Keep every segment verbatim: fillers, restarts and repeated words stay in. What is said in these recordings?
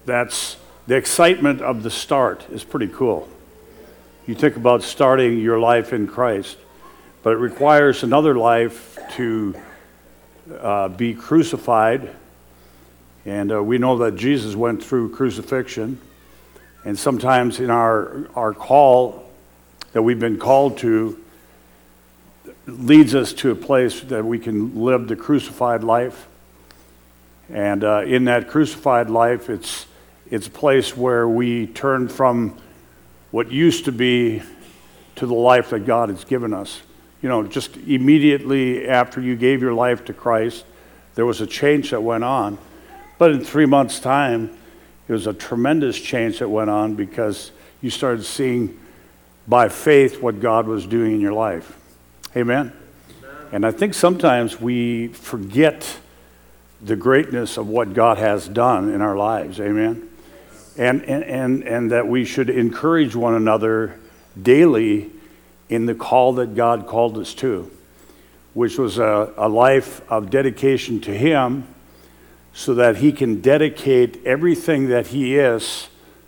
that's the excitement of the start is pretty cool. You think about starting your life in Christ, but it requires another life to uh, be crucified. And uh, we know that Jesus went through crucifixion. And sometimes in our, our call that we've been called to leads us to a place that we can live the crucified life. And uh, in that crucified life, it's it's a place where we turn from what used to be to the life that God has given us. You know, just immediately after you gave your life to Christ, there was a change that went on. But in three months' time, it was a tremendous change that went on because you started seeing by faith what God was doing in your life. Amen? Amen. And I think sometimes we forget the greatness of what God has done in our lives. Amen? And, and, and, and that we should encourage one another daily in the call that God called us to, which was a, a life of dedication to Him so that He can dedicate everything that He is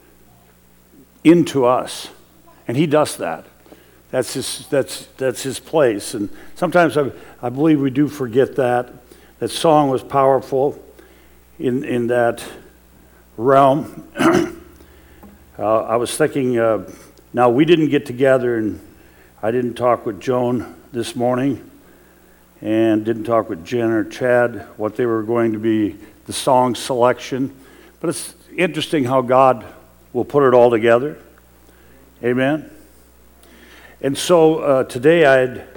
into us. And He does that. That's His, that's, that's his place. And sometimes I, I believe we do forget that. That song was powerful in, in that realm. uh, I was thinking, uh, now we didn't get together and I didn't talk with Joan this morning and didn't talk with Jen or Chad what they were going to be the song selection, but it's interesting how God will put it all together. Amen. And so uh, today I'd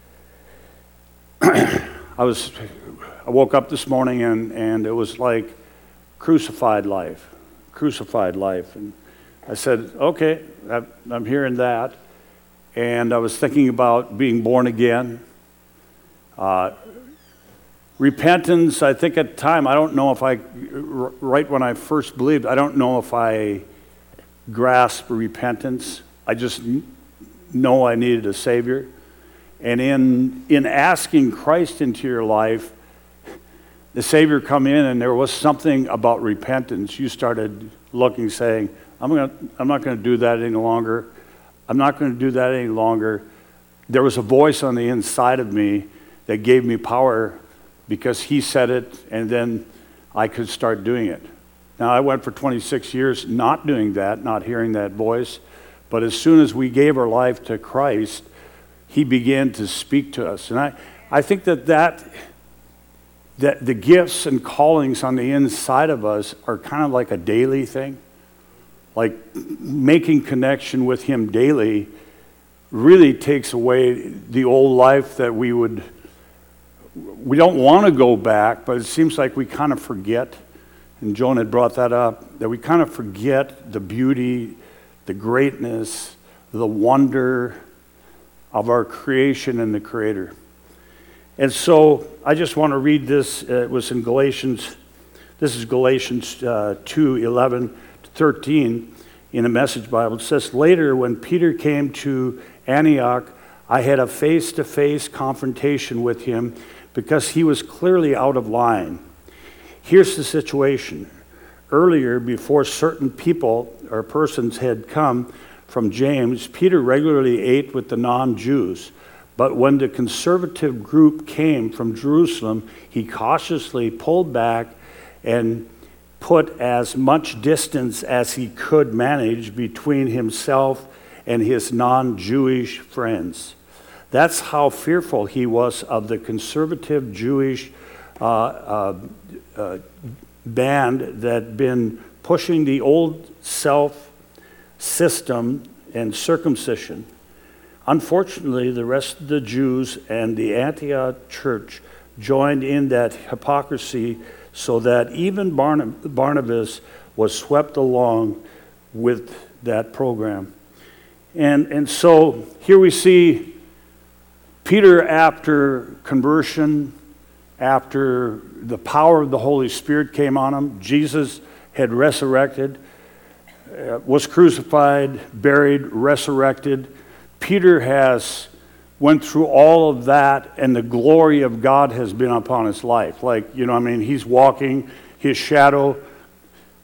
I was I woke up this morning and, and it was like crucified life, crucified life. And I said, okay, I'm hearing that. And I was thinking about being born again. Uh, repentance, I think at the time, I don't know if I, right when I first believed, I don't know if I grasped repentance. I just know I needed a Savior. And in in asking Christ into your life, the Savior come in and there was something about repentance. You started looking, saying, I'm gonna, I'm not going to do that any longer. I'm not going to do that any longer. There was a voice on the inside of me that gave me power because He said it, and then I could start doing it. Now, I went for twenty-six years not doing that, not hearing that voice, but as soon as we gave our life to Christ, He began to speak to us. And I, I think that, that that the gifts and callings on the inside of us are kind of like a daily thing. Like making connection with Him daily really takes away the old life that we would, we don't want to go back, but it seems like we kind of forget, and Joan had brought that up, that we kind of forget the beauty, the greatness, the wonder of our creation and the Creator. And so I just want to read this. Uh, it was in Galatians. This is Galatians uh, two, eleven to thirteen in the Message Bible. It says, later when Peter came to Antioch, I had a face-to-face confrontation with him because he was clearly out of line. Here's the situation. Earlier, before certain people or persons had come from James, Peter regularly ate with the non-Jews. But when the conservative group came from Jerusalem, he cautiously pulled back and put as much distance as he could manage between himself and his non-Jewish friends. That's how fearful he was of the conservative Jewish uh, uh, uh, band that had been pushing the old self system and circumcision. Unfortunately, the rest of the Jews and the Antioch church joined in that hypocrisy so that even Barnab- Barnabas was swept along with that program. And, and so here we see Peter, after conversion, after the power of the Holy Spirit came on him, Jesus had resurrected, uh, was crucified, buried, resurrected. Peter has went through all of that, and the glory of God has been upon his life. Like, you know, I mean, he's walking, his shadow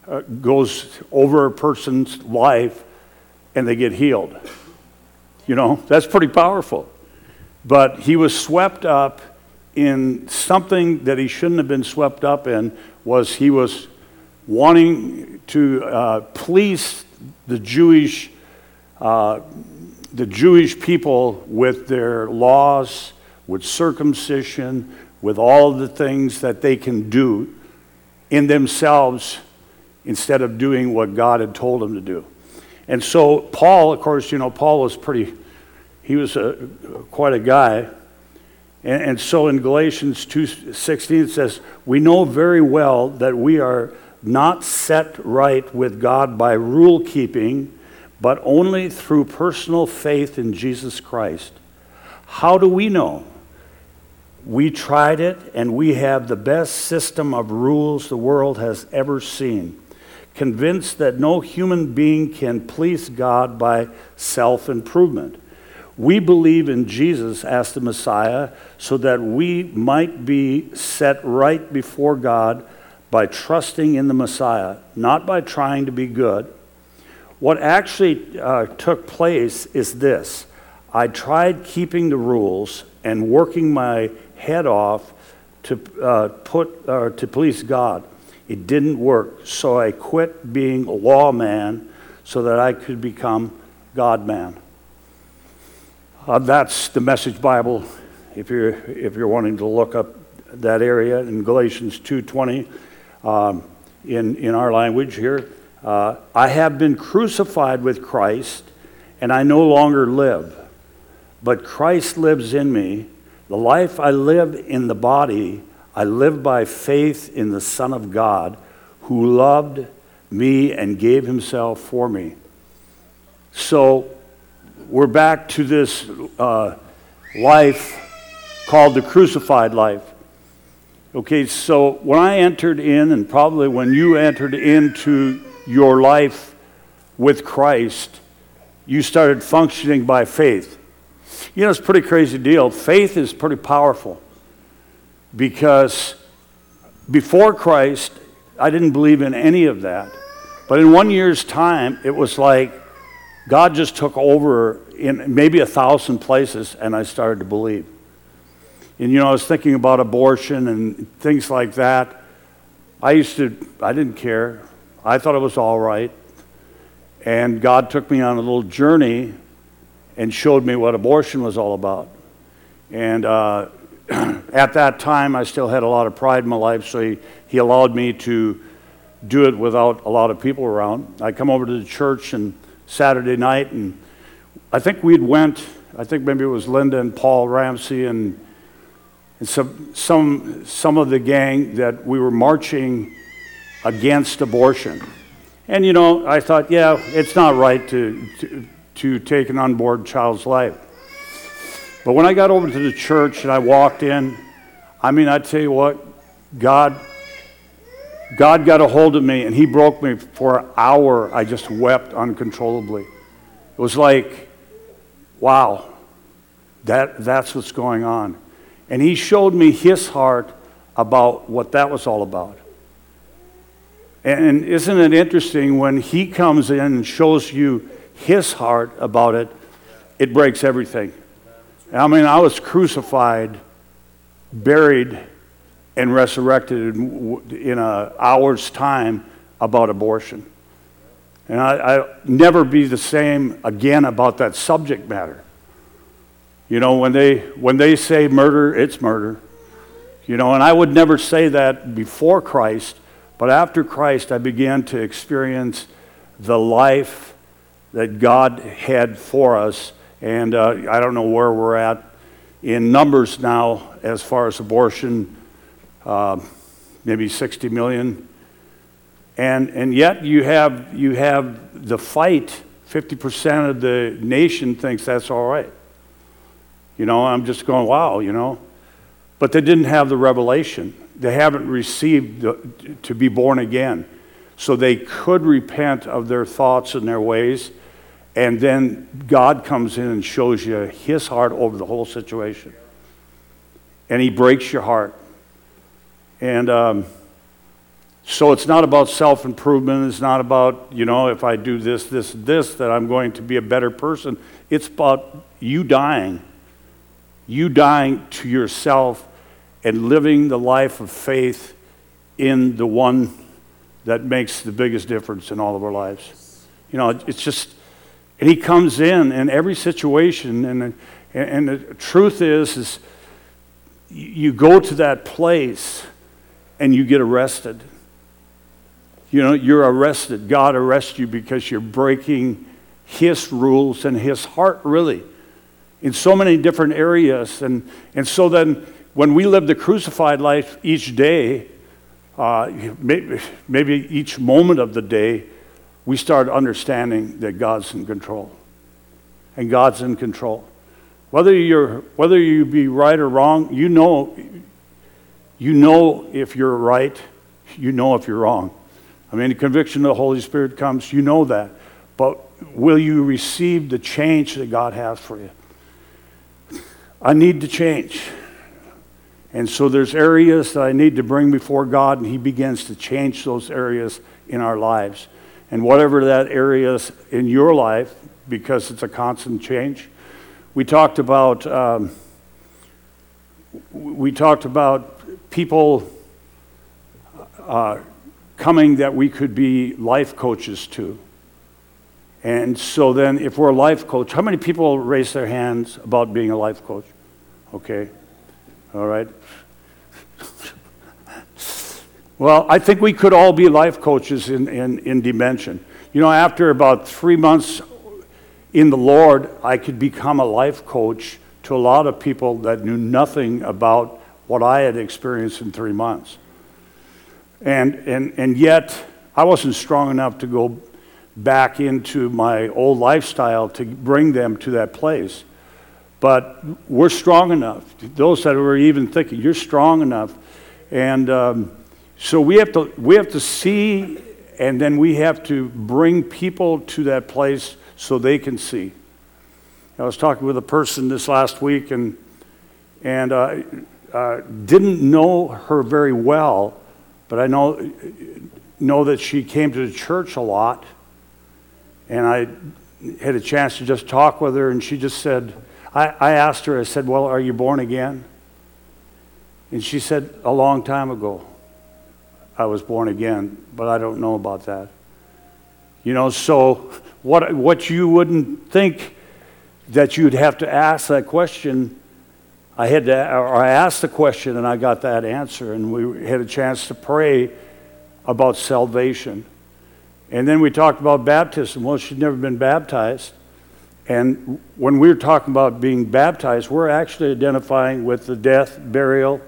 uh, goes over a person's life and they get healed. You know, that's pretty powerful. But he was swept up in something that he shouldn't have been swept up in. Was he was wanting to uh, please the Jewish uh, the Jewish people with their laws, with circumcision, with all of the things that they can do in themselves instead of doing what God had told them to do. And so Paul, of course, you know, Paul was pretty, he was a, quite a guy. And, and so in Galatians two sixteen it says, we know very well that we are not set right with God by rule keeping, but only through personal faith in Jesus Christ. How do we know? We tried it, and we have the best system of rules the world has ever seen, convinced that no human being can please God by self-improvement. We believe in Jesus as the Messiah so that we might be set right before God by trusting in the Messiah, not by trying to be good. What actually uh, took place is this. I tried keeping the rules and working my head off to uh, put uh, to please God. It didn't work, so I quit being a lawman so that I could become God-man. Uh, that's the Message Bible. If you're if you're wanting to look up that area in Galatians two twenty, um, in in our language here. Uh, I have been crucified with Christ, and I no longer live, but Christ lives in me. The life I live in the body, I live by faith in the Son of God, who loved me and gave himself for me. So we're back to this uh, life called the crucified life. Okay, so when I entered in, and probably when you entered into your life with Christ, you started functioning by faith. You know, it's a pretty crazy deal. Faith is pretty powerful because before Christ, I didn't believe in any of that. But in one year's time, it was like God just took over in maybe a thousand places, and I started to believe. And, you know, I was thinking about abortion and things like that. I used to, I didn't care. I thought it was all right. And God took me on a little journey and showed me what abortion was all about. And uh, at that time, I still had a lot of pride in my life, so he, he allowed me to do it without a lot of people around. I come over to the church and Saturday night, and I think we'd went, I think maybe it was Linda and Paul Ramsey and, and some, some, some of the gang that we were marching against abortion. And, you know, I thought, yeah, it's not right to, to, to take an unborn child's life. But when I got over to the church and I walked in, I mean, I tell you what, God, God got a hold of me and he broke me for an hour. I just wept uncontrollably. It was like, wow, that, that's what's going on. And he showed me his heart about what that was all about. And isn't it interesting when he comes in and shows you his heart about it, it breaks everything. I mean, I was crucified, buried, and resurrected in, in an hour's time about abortion. And I, I'll never be the same again about that subject matter. You know, when they when they say murder, it's murder. You know, and I would never say that before Christ, but after Christ, I began to experience the life that God had for us. And uh, I don't know where we're at in numbers now as far as abortion, uh, maybe sixty million. And and yet you have you have the fight. fifty percent of the nation thinks that's all right. You know, I'm just going, wow, you know. But they didn't have the revelation. They haven't received the, to be born again. So they could repent of their thoughts and their ways. And then God comes in and shows you his heart over the whole situation. And he breaks your heart. And um, So it's not about self-improvement. It's not about, you know, if I do this, this, this, that I'm going to be a better person. It's about you dying. You dying to yourself and living the life of faith in the one that makes the biggest difference in all of our lives. You know, it's just, and he comes in in every situation, and, and the truth is, is you go to that place and you get arrested. You know, you're arrested. God arrests you because you're breaking his rules and his heart, really, in so many different areas. And, and so then when we live the crucified life each day, uh, maybe, maybe each moment of the day, we start understanding that God's in control. And God's in control. Whether you're whether you be right or wrong, you know, you know if you're right, you know if you're wrong. I mean, the conviction of the Holy Spirit comes, you know that. But will you receive the change that God has for you? I need to change. And so there's areas that I need to bring before God, and he begins to change those areas in our lives. And whatever that area is in your life, because it's a constant change. We talked about um, we talked about people uh, coming that we could be life coaches to. And so then if we're a life coach, how many people raise their hands about being a life coach? Okay. All right. Well, I think we could all be life coaches in, in, in dimension. You know, after about three months in the Lord, I could become a life coach to a lot of people that knew nothing about what I had experienced in three months. And, and, and yet, I wasn't strong enough to go back into my old lifestyle to bring them to that place. But we're strong enough. Those that were even thinking, you're strong enough. And um, so we have to we have to see, and then we have to bring people to that place so they can see. I was talking with a person this last week, and and uh, uh, didn't know her very well, but I know know that she came to the church a lot, and I had a chance to just talk with her, and she just said, I, I asked her, I said, well, are you born again? And she said, a long time ago, I was born again, but I don't know about that. You know, so what what you wouldn't think that you'd have to ask that question, I had to, or I asked the question and I got that answer, and we had a chance to pray about salvation. And then we talked about baptism. Well, she'd never been baptized. And when we were talking about being baptized, we're actually identifying with the death, burial,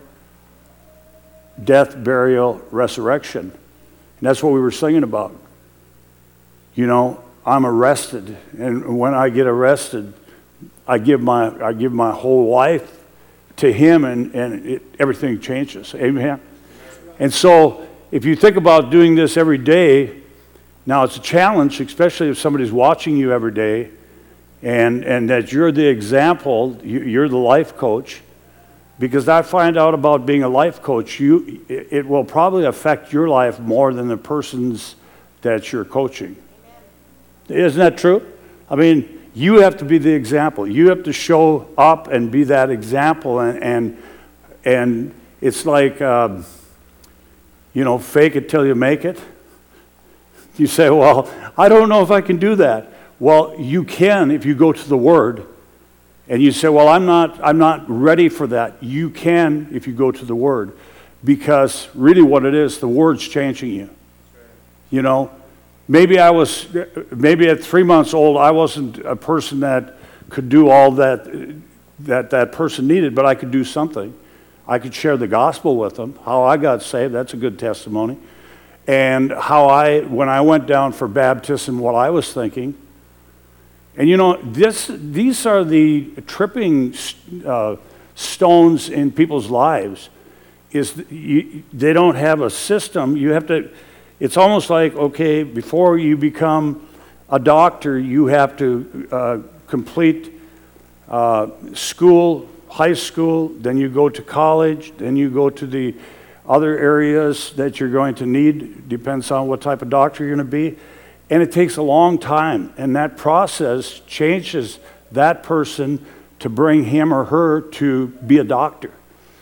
death, burial, resurrection. And that's what we were singing about. You know, I'm arrested, and when I get arrested, I give my I give my whole life to him, and, and it, everything changes. Amen? And so if you think about doing this every day, now it's a challenge, especially if somebody's watching you every day, and, and that you're the example, you, you're the life coach. Because I find out about being a life coach, you it will probably affect your life more than the person's that you're coaching. Isn't that true? I mean, you have to be the example. You have to show up and be that example, and and, and it's like, um, you know, fake it till you make it. You say, well, I don't know if I can do that. Well, you can if you go to the Word. And you say, well, I'm not I'm not ready for that. You can if you go to the Word. Because really what it is, the Word's changing you. You know, maybe I was, maybe at three months old, I wasn't a person that could do all that that, that person needed, but I could do something. I could share the gospel with them, how I got saved, that's a good testimony. And how I, when I went down for baptism, what I was thinking. And you know, this, these are the tripping uh, stones in people's lives. Is you, they don't have a system. You have to. It's almost like, okay, before you become a doctor, you have to uh, complete uh, school, high school. Then you go to college. Then you go to the other areas that you're going to need, depends on what type of doctor you're going to be. And it takes a long time, and that process changes that person to bring him or her to be a doctor.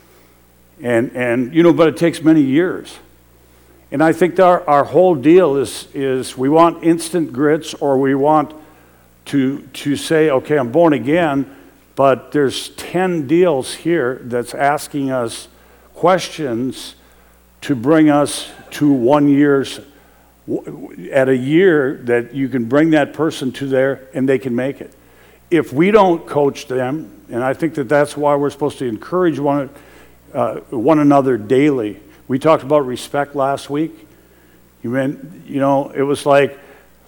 And, and you know, but it takes many years. And I think that our, our whole deal is, is we want instant grits, or we want to, to say, okay, I'm born again, but there's ten deals here that's asking us questions to bring us to one year's, at a year that you can bring that person to there and they can make it. If we don't coach them, and I think that that's why we're supposed to encourage one, uh, one another daily. We talked about respect last week. You mean, you know, it was like,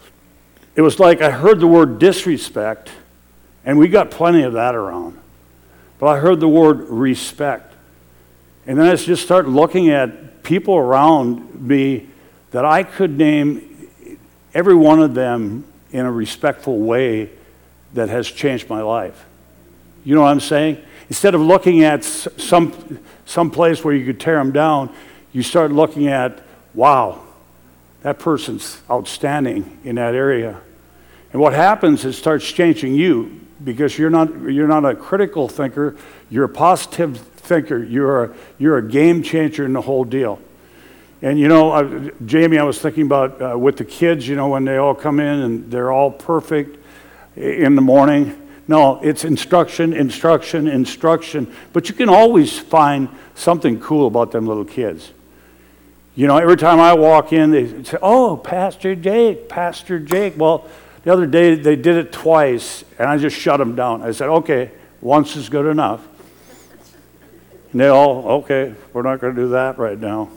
it was like I heard the word disrespect, and we got plenty of that around. But I heard the word respect. And then I just started looking at people around me that I could name every one of them in a respectful way that has changed my life. You know what I'm saying? Instead of looking at some some place where you could tear them down, you start looking at, wow, that person's outstanding in that area. And what happens is it starts changing you, because you're not you're not a critical thinker, you're a positive thinker, you're a, you're a game changer in the whole deal. And you know, I, Jamie, I was thinking about uh, with the kids, you know, when they all come in and they're all perfect in the morning. No, it's instruction, instruction, instruction. But you can always find something cool about them little kids. You know, every time I walk in, they say, oh, Pastor Jake, Pastor Jake. Well, the other day they did it twice, and I just shut them down. I said, okay, once is good enough. And they all, okay, we're not going to do that right now.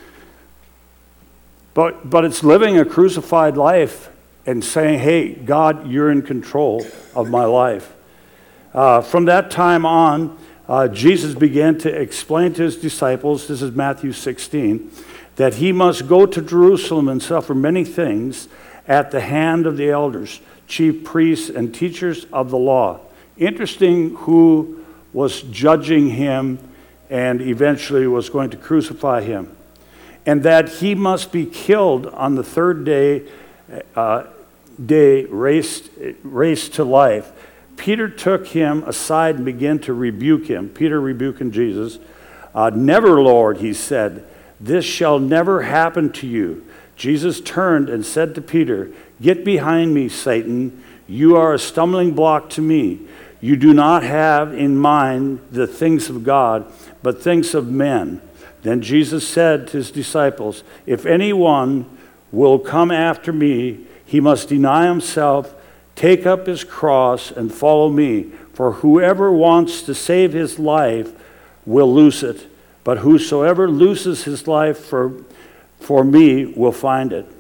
But, but it's living a crucified life and saying, hey, God, you're in control of my life. Uh, from that time on, uh, Jesus began to explain to his disciples, this is Matthew sixteen, that he must go to Jerusalem and suffer many things at the hand of the elders, chief priests, and teachers of the law. Interesting who was judging him and eventually was going to crucify him. And that he must be killed on the third day, uh, day raised, raised to life. Peter took him aside and began to rebuke him. Peter rebuking Jesus. Uh, Never, Lord, he said, this shall never happen to you. Jesus turned and said to Peter, get behind me, Satan. You are a stumbling block to me. You do not have in mind the things of God, but things of men. Then Jesus said to his disciples, if anyone will come after me, he must deny himself, take up his cross, and follow me. For whoever wants to save his life will lose it, but whosoever loses his life for, for me will find it.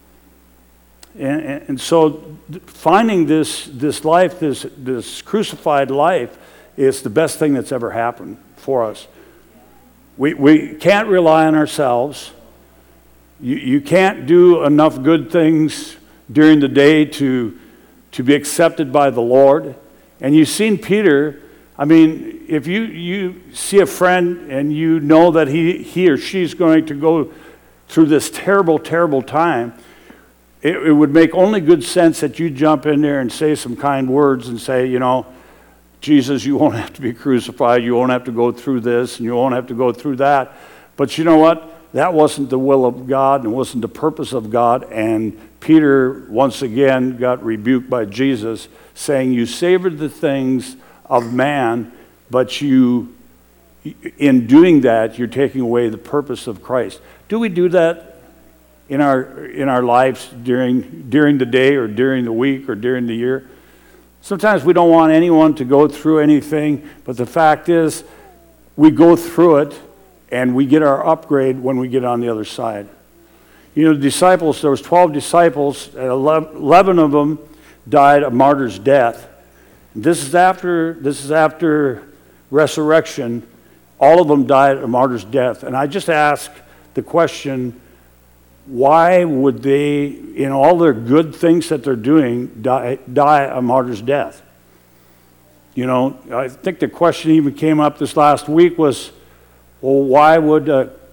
And, and, and so finding this, this life, this, this crucified life, is the best thing that's ever happened for us. We, we can't rely on ourselves. You, you can't do enough good things during the day to, to be accepted by the Lord. And you've seen Peter. I mean, if you, you see a friend and you know that he, he or she's going to go through this terrible, terrible time, it, it would make only good sense that you jump in there and say some kind words and say, you know, Jesus, you won't have to be crucified, you won't have to go through this, and you won't have to go through that. But you know what? That wasn't the will of God, and it wasn't the purpose of God. And Peter, once again, got rebuked by Jesus, saying, you savored the things of man, but you, in doing that, you're taking away the purpose of Christ. Do we do that in our in our lives during during the day or during the week or during the year? Sometimes we don't want anyone to go through anything, but the fact is, we go through it, and we get our upgrade when we get on the other side. You know, the disciples, there was twelve disciples, and eleven of them died a martyr's death. This is after, this is after resurrection. All of them died a martyr's death. And I just ask the question, why would they, in all their good things that they're doing, die, die a martyr's death? You know, I think the question even came up this last week was, well, why would a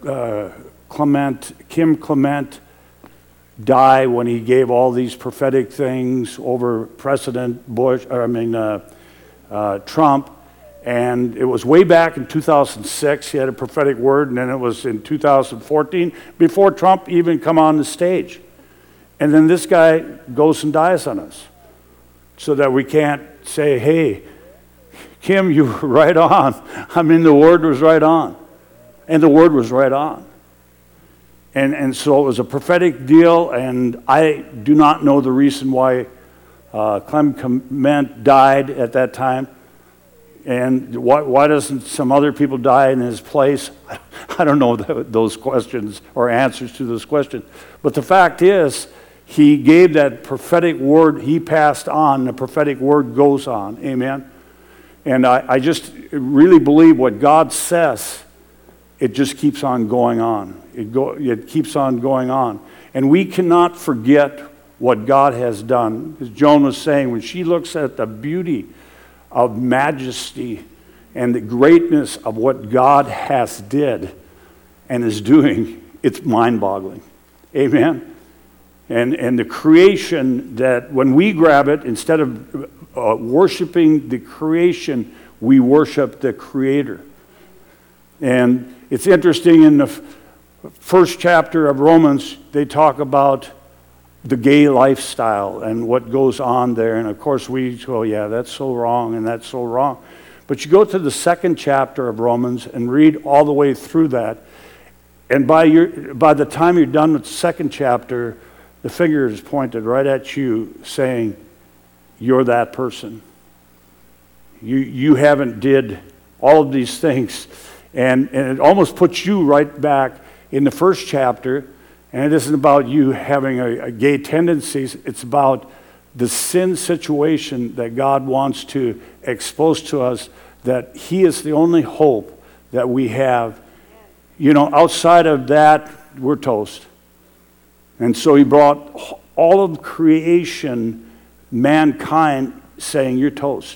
uh, Clement, Kim Clement die when he gave all these prophetic things over President Bush, or I mean uh, uh, Trump, and it was way back in two thousand six. He had a prophetic word, and then it was in two thousand fourteen before Trump even come on the stage. And then this guy goes and dies on us, so that we can't say, "Hey, Kim, you were right on." I mean, the word was right on, and the word was right on. And and so it was a prophetic deal, and I do not know the reason why uh, Clem Clement died at that time, and why, why doesn't some other people die in his place? I don't know those questions or answers to those questions. But the fact is, he gave that prophetic word, he passed on, the prophetic word goes on, amen? And I, I just really believe what God says, it just keeps on going on. It, go, it keeps on going on. And we cannot forget what God has done. As Joan was saying, when she looks at the beauty of majesty and the greatness of what God has did and is doing, it's mind-boggling. Amen? And, and the creation that when we grab it, instead of uh, worshiping the creation, we worship the Creator. And it's interesting, in the f- first chapter of Romans, they talk about the gay lifestyle and what goes on there. And of course we go, yeah, that's so wrong and that's so wrong. But you go to the second chapter of Romans and read all the way through that. And by your, by the time you're done with the second chapter, the finger is pointed right at you saying, you're that person. You, you haven't did all of these things. And, and it almost puts you right back in the first chapter, and it isn't about you having a, a gay tendencies, it's about the sin situation that God wants to expose to us, that He is the only hope that we have. You know, outside of that, we're toast. And so He brought all of creation, mankind, saying, you're toast.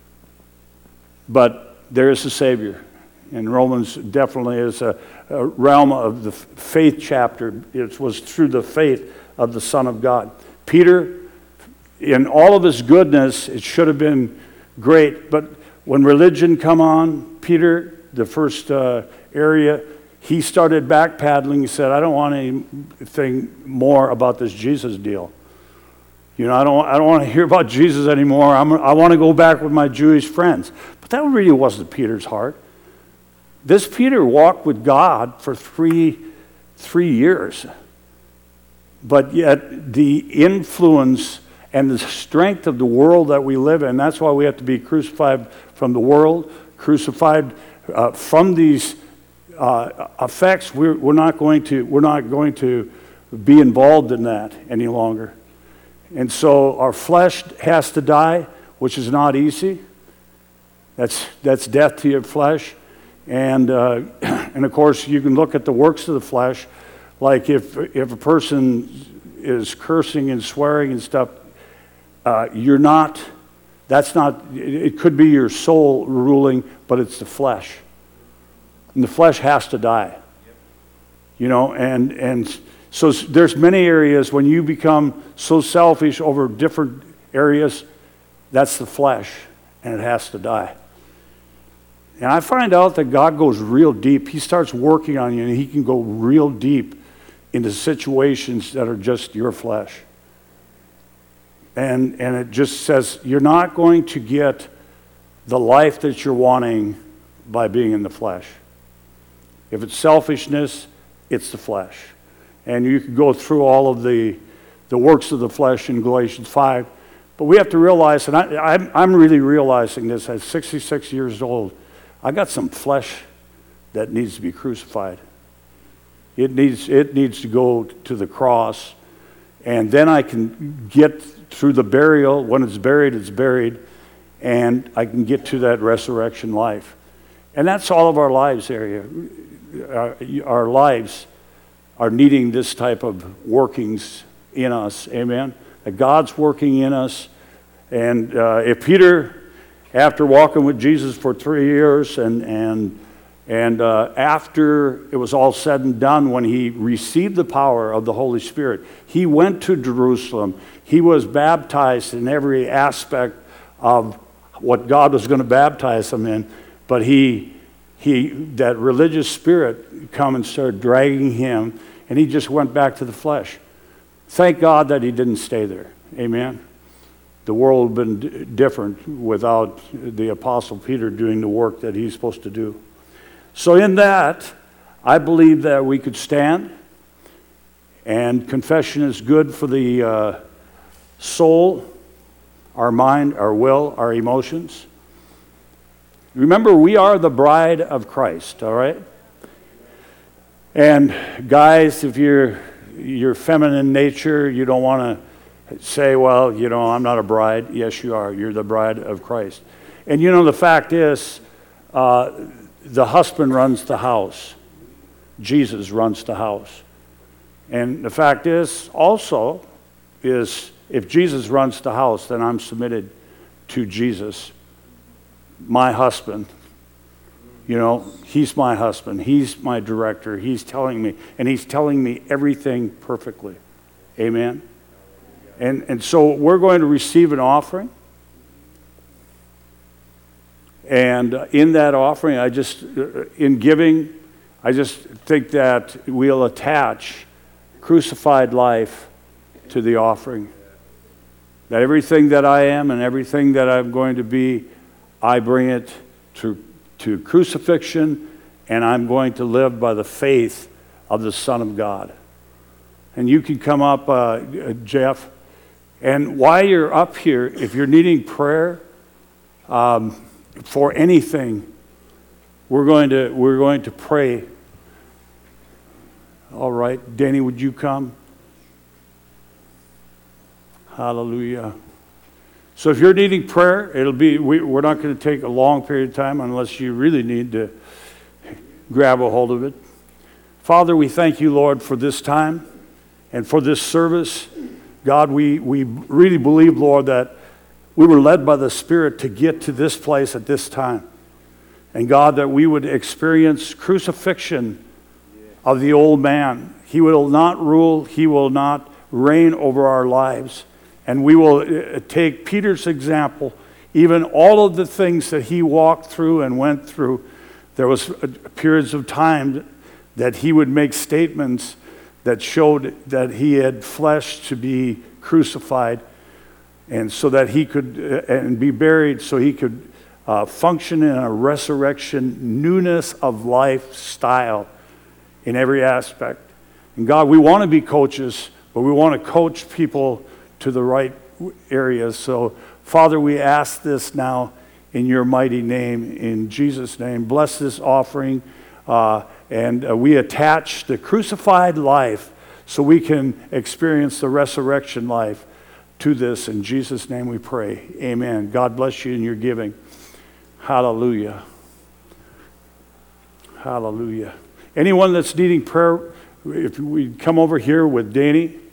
But there is a Savior. And Romans definitely is a, a realm of the faith chapter. It was through the faith of the Son of God. Peter, in all of his goodness, it should have been great. But when religion come on, Peter, the first uh, area, he started backpedaling. He said, I don't want anything more about this Jesus deal. You know, I don't, I don't want to hear about Jesus anymore. I'm, I want to go back with my Jewish friends. But that really wasn't Peter's heart. This Peter walked with God for three, three years. But yet the influence and the strength of the world that we live in, that's why we have to be crucified from the world, crucified uh, from these uh, effects. We're, we're, not going to, we're not going to be involved in that any longer. And so our flesh has to die, which is not easy. That's, that's death to your flesh. And uh, and of course, you can look at the works of the flesh, like if if a person is cursing and swearing and stuff, uh, you're not. That's not. It could be your soul ruling, but it's the flesh, and the flesh has to die. You know, and and so there's many areas when you become so selfish over different areas, that's the flesh, and it has to die. And I find out that God goes real deep. He starts working on you, and He can go real deep into situations that are just your flesh. And, and it just says, you're not going to get the life that you're wanting by being in the flesh. If it's selfishness, it's the flesh. And you can go through all of the, the works of the flesh in Galatians five. But we have to realize, and I, I'm, I'm really realizing this at sixty-six years old, I got some flesh that needs to be crucified. It needs, it needs to go to the cross, and then I can get through the burial. When it's buried, it's buried, and I can get to that resurrection life. And that's all of our lives area. Our, our lives are needing this type of workings in us, amen? That God's working in us. And uh, if Peter, after walking with Jesus for three years and and And uh, after it was all said and done, when he received the power of the Holy Spirit, he went to Jerusalem. He was baptized in every aspect of what God was going to baptize him in. But he, he, that religious spirit come and started dragging him, and he just went back to the flesh. Thank God that he didn't stay there. Amen. The world would have been d- different without the Apostle Peter doing the work that he's supposed to do. So in that, I believe that we could stand, and confession is good for the uh, soul, our mind, our will, our emotions. Remember, we are the bride of Christ, all right? And guys, if you're, you're feminine nature, you don't want to say, well, you know, I'm not a bride. Yes, you are. You're the bride of Christ. And you know, the fact is, uh, the husband runs the house. Jesus runs the house. And the fact is, also, is if Jesus runs the house, then I'm submitted to Jesus, my husband. You know, he's my husband. He's my director. He's telling me, and he's telling me everything perfectly. Amen? And, and so we're going to receive an offering. And in that offering, I just, in giving, I just think that we'll attach crucified life to the offering. That everything that I am and everything that I'm going to be, I bring it to, to crucifixion, and I'm going to live by the faith of the Son of God. And you can come up, uh, Jeff, and while you're up here, if you're needing prayer, um, for anything, we're going to we're going to pray. All right, Danny, would you come? Hallelujah. So if you're needing prayer, it'll be we, we're not going to take a long period of time unless you really need to grab a hold of it. Father, we thank you, Lord, for this time and for this service. God, we we really believe, Lord, that we were led by the Spirit to get to this place at this time. And God, that we would experience crucifixion of the old man. He will not rule. He will not reign over our lives. And we will take Peter's example, even all of the things that he walked through and went through. There was periods of time that he would make statements that showed that he had flesh to be crucified, and so that he could, uh, and be buried, so he could uh, function in a resurrection, newness of lifestyle in every aspect. And God, we want to be coaches, but we want to coach people to the right areas. So, Father, we ask this now in your mighty name, in Jesus' name. Bless this offering, uh, and uh, we attach the crucified life so we can experience the resurrection life to this. In Jesus' name we pray. Amen. God bless you in your giving. Hallelujah. Hallelujah. Anyone that's needing prayer, if we come over here with Danny,